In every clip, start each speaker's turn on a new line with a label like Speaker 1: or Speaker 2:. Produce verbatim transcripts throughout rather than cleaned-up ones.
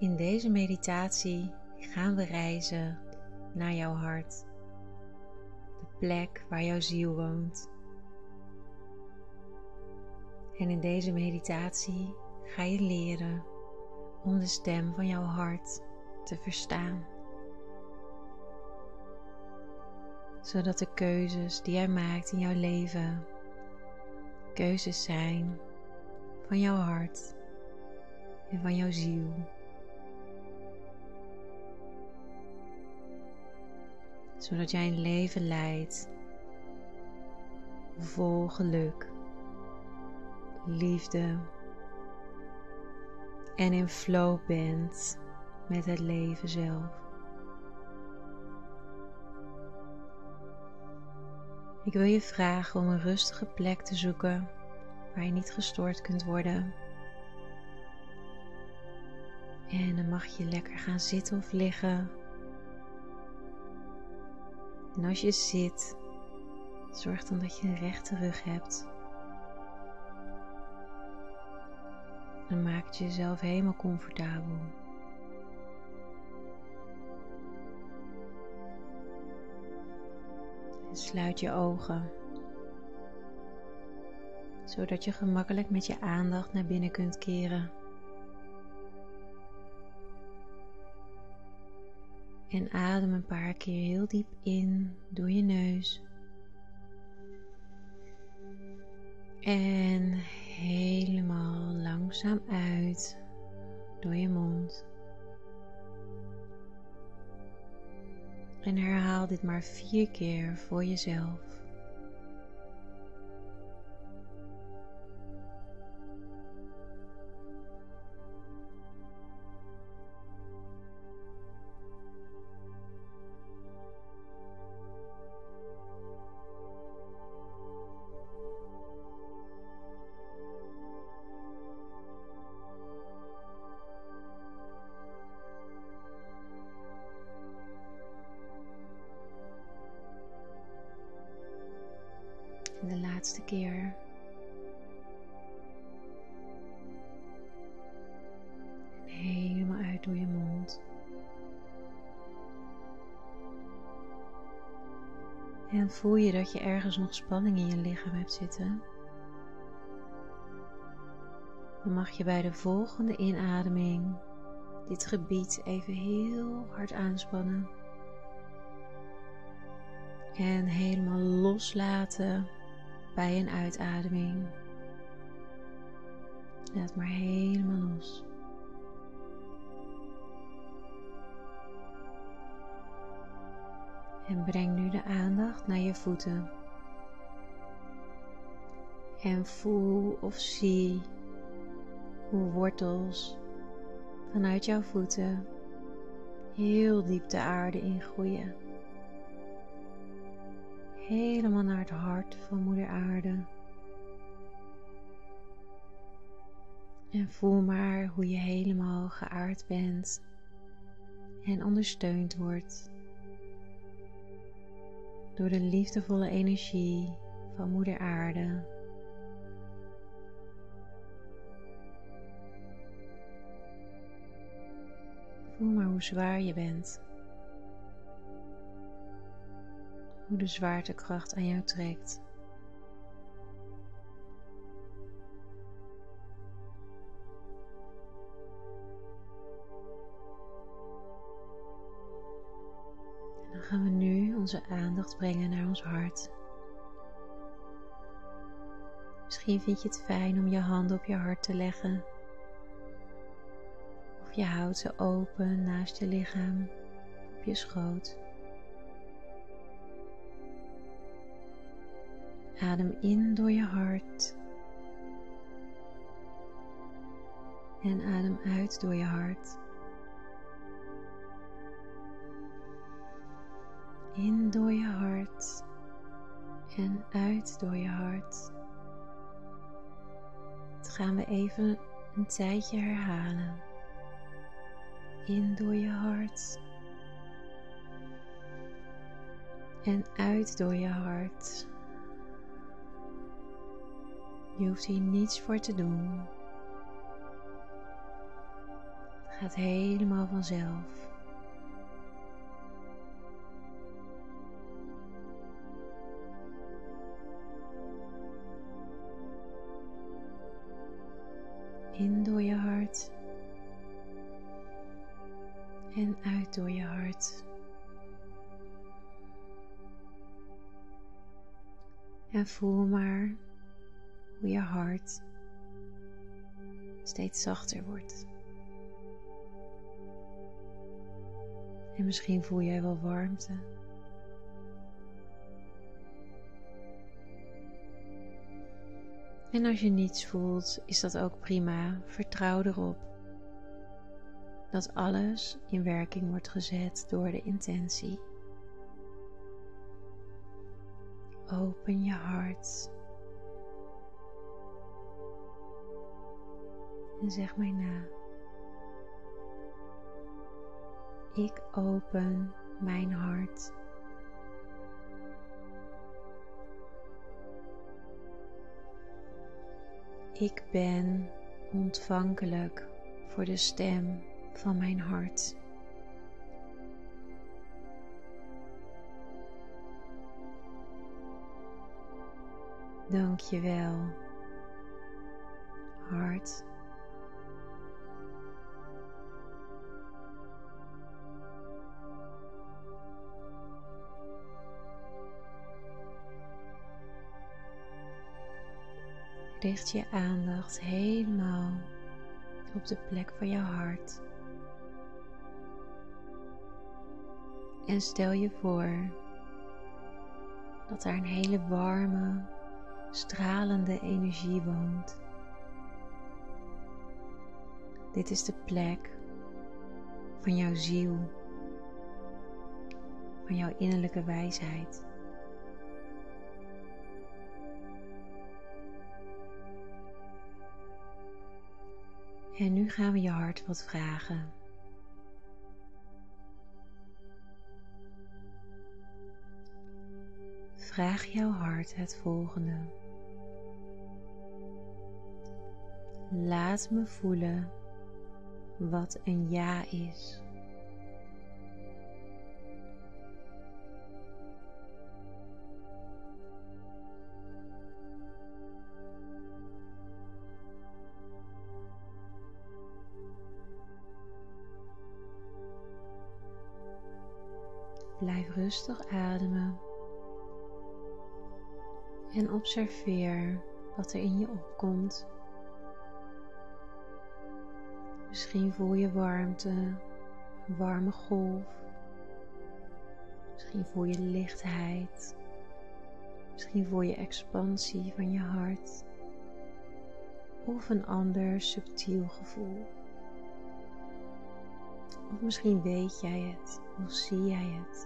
Speaker 1: In deze meditatie gaan we reizen naar jouw hart, de plek waar jouw ziel woont. En in deze meditatie ga je leren om de stem van jouw hart te verstaan. Zodat de keuzes die jij maakt in jouw leven keuzes zijn van jouw hart en van jouw ziel. Zodat jij een leven leidt vol geluk, liefde en in flow bent met het leven zelf. Ik wil je vragen om een rustige plek te zoeken waar je niet gestoord kunt worden. En dan mag je lekker gaan zitten of liggen. En als je zit, zorg dan dat je een rechte rug hebt. En maak het jezelf helemaal comfortabel. En sluit je ogen, zodat je gemakkelijk met je aandacht naar binnen kunt keren. En adem een paar keer heel diep in door je neus. En helemaal langzaam uit door je mond. En herhaal dit maar vier keer voor jezelf. En de laatste keer. En helemaal uit door je mond. En voel je dat je ergens nog spanning in je lichaam hebt zitten? Dan mag je bij de volgende inademing dit gebied even heel hard aanspannen. En helemaal loslaten bij een uitademing. Laat maar helemaal los. En breng nu de aandacht naar je voeten. En voel of zie hoe wortels vanuit jouw voeten heel diep de aarde ingroeien. Helemaal naar het hart van Moeder Aarde. En voel maar hoe je helemaal geaard bent en ondersteund wordt door de liefdevolle energie van Moeder Aarde. Voel maar hoe zwaar je bent. Hoe de zwaartekracht aan jou trekt. En dan gaan we nu onze aandacht brengen naar ons hart. Misschien vind je het fijn om je handen op je hart te leggen. Of je houdt ze open naast je lichaam, op je schoot. Adem in door je hart en adem uit door je hart. In door je hart en uit door je hart. Dat gaan we even een tijdje herhalen. In door je hart en uit door je hart. Je hoeft hier niets voor te doen. Het gaat helemaal vanzelf. In door je hart en uit door je hart. En voel maar hoe je hart steeds zachter wordt. En misschien voel jij wel warmte. En als je niets voelt, is dat ook prima. Vertrouw erop dat alles in werking wordt gezet door de intentie. Open je hart en zeg mij na. Ik open mijn hart. Ik ben ontvankelijk voor de stem van mijn hart. Dank je wel, hart. Richt je aandacht helemaal op de plek van je hart. En stel je voor dat daar een hele warme, stralende energie woont. Dit is de plek van jouw ziel, van jouw innerlijke wijsheid. En nu gaan we je hart wat vragen. Vraag jouw hart het volgende. Laat me voelen wat een ja is. Blijf rustig ademen en observeer wat er in je opkomt. Misschien voel je warmte, een warme golf. Misschien voel je lichtheid. Misschien voel je expansie van je hart. Of een ander subtiel gevoel. Of misschien weet jij het, of zie jij het.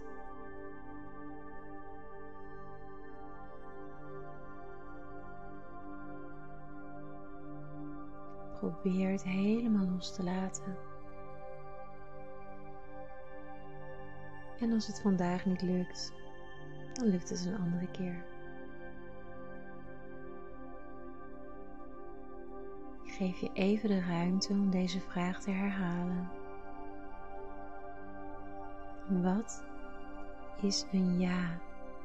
Speaker 1: Probeer het helemaal los te laten. En als het vandaag niet lukt, dan lukt het een andere keer. Ik geef je even de ruimte om deze vraag te herhalen. Wat is een ja?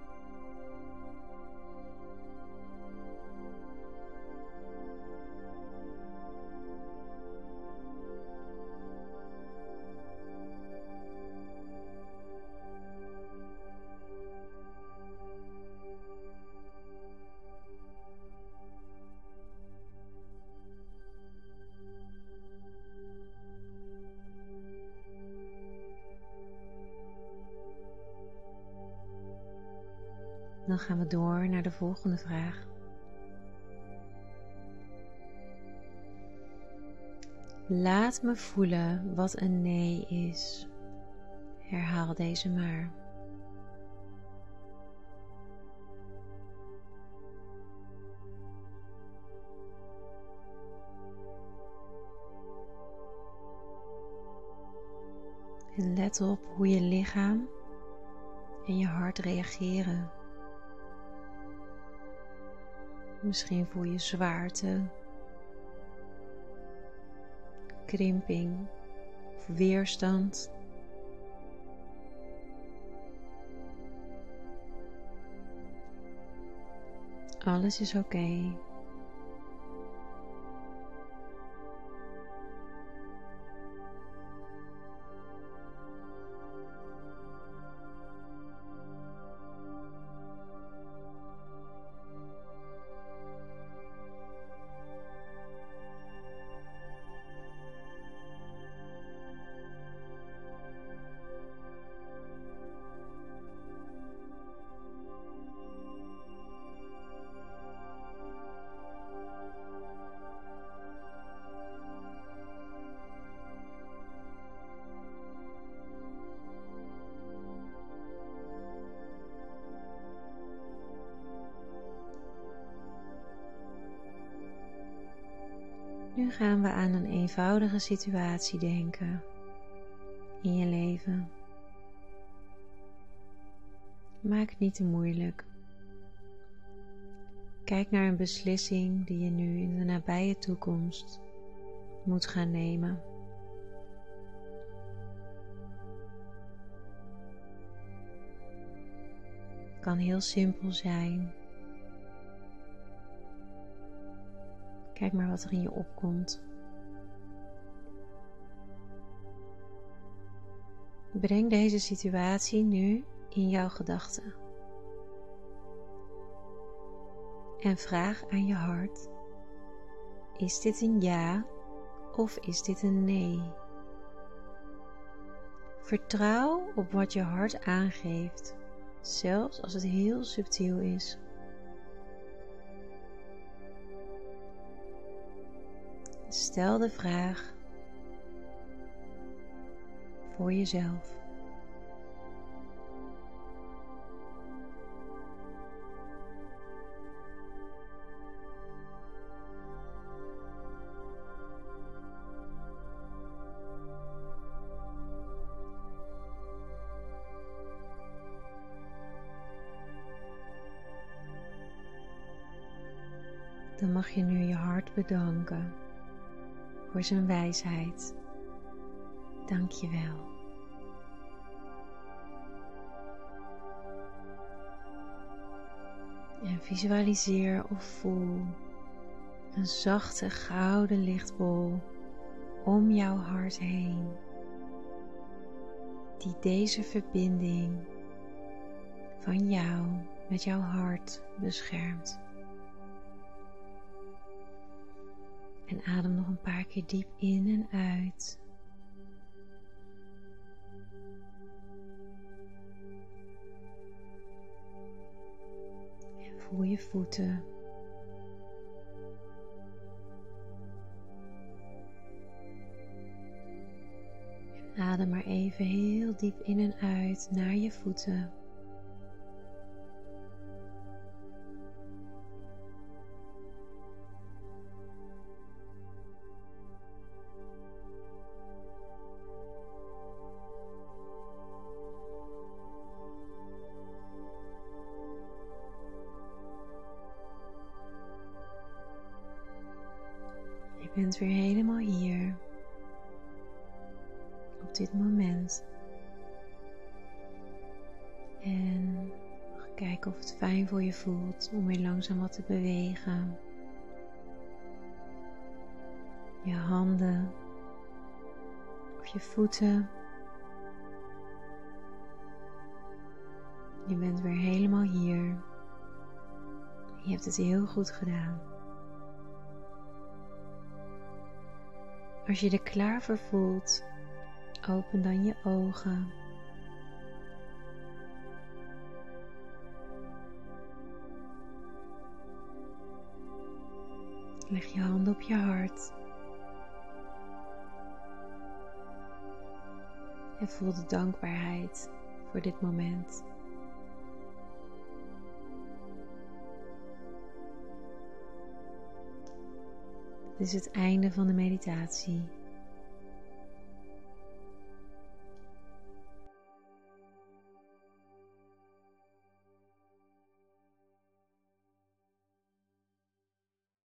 Speaker 1: Dan gaan we door naar de volgende vraag. Laat me voelen wat een nee is. Herhaal deze maar. En let op hoe je lichaam en je hart reageren. Misschien voel je zwaarte, krimping of weerstand. Alles is oké. Nu gaan we aan een eenvoudige situatie denken in je leven. Maak het niet te moeilijk. Kijk naar een beslissing die je nu in de nabije toekomst moet gaan nemen. Het kan heel simpel zijn. Kijk maar wat er in je opkomt. Breng deze situatie nu in jouw gedachten. En vraag aan je hart: is dit een ja of is dit een nee? Vertrouw op wat je hart aangeeft, zelfs als het heel subtiel is. Stel de vraag voor jezelf. Dan mag je nu je hart bedanken voor zijn wijsheid. Dank je wel. En visualiseer of voel een zachte gouden lichtbol om jouw hart heen, die deze verbinding van jou met jouw hart beschermt. En adem nog een paar keer diep in en uit. En voel je voeten. En adem maar even heel diep in en uit naar je voeten. Je bent weer helemaal hier, op dit moment. En mag kijken of het fijn voor je voelt om weer langzaam wat te bewegen. Je handen of je voeten. Je bent weer helemaal hier. Je hebt het heel goed gedaan. Als je er klaar voor voelt, open dan je ogen. Leg je handen op je hart. En voel de dankbaarheid voor dit moment. Dit is het einde van de meditatie.